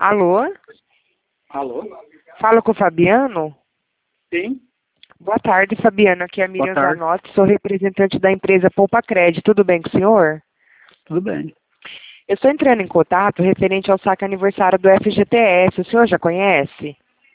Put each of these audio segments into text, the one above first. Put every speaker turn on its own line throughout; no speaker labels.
Alô?
Alô?
Fala com o Fabiano?
Sim,
Boa tarde, Fabiano. Aqui é a
boa
Miriam
tarde.
Zanotti, sou representante da empresa Poupa Crédito. Tudo bem com o senhor?
Tudo bem.
Eu estou entrando em contato referente ao saque aniversário do FGTS. O senhor já conhece?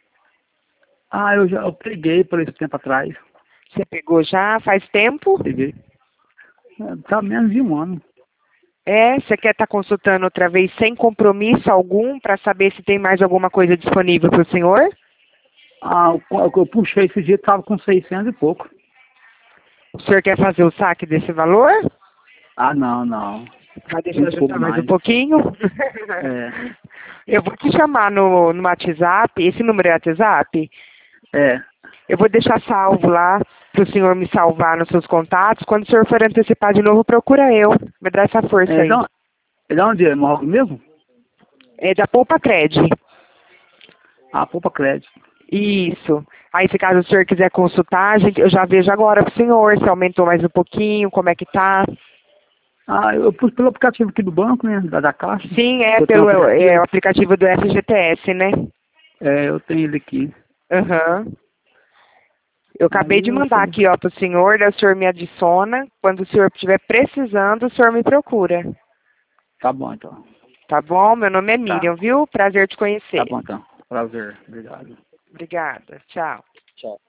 Eu peguei por esse tempo atrás.
Você pegou já faz tempo?
Peguei. Tá menos de um ano.
Você quer estar consultando outra vez sem compromisso algum para saber se tem mais alguma coisa disponível para o senhor?
Eu puxei esse dia, tava com 600 e pouco.
O senhor quer fazer o saque desse valor?
Não.
Vai deixar eu
20 e
juntar
pouco
mais um
mais.
pouquinho?
É,
Eu vou te chamar no WhatsApp. Esse número é WhatsApp?
é.
Eu vou deixar salvo lá para o senhor me salvar nos seus contatos. Quando o senhor for antecipar de novo, procura eu. Me dá essa força aí.
Dá onde é? Morro mesmo?
É da Poupa Cred.
Poupa crédito.
Isso. Aí, se caso o senhor quiser consultar, eu já vejo agora pro senhor se aumentou mais um pouquinho, como é que tá.
Eu pus pelo aplicativo aqui do banco, né? Da Caixa.
Sim, é
Eu tenho um
pelo
aplicativo.
o aplicativo do FGTS, né?
Eu tenho ele aqui.
Aham. Eu acabei
Aí
de
eu
mandar
falei,
aqui, ó, pro senhor, daí o senhor me adiciona. Quando o senhor estiver precisando, o senhor me procura.
tá bom então.
Tá bom? Meu nome é
Tá,
Miriam, viu? Prazer te
tá
conhecer.
bom então. Prazer. Obrigado.
Obrigada. Tchau.
Tchau.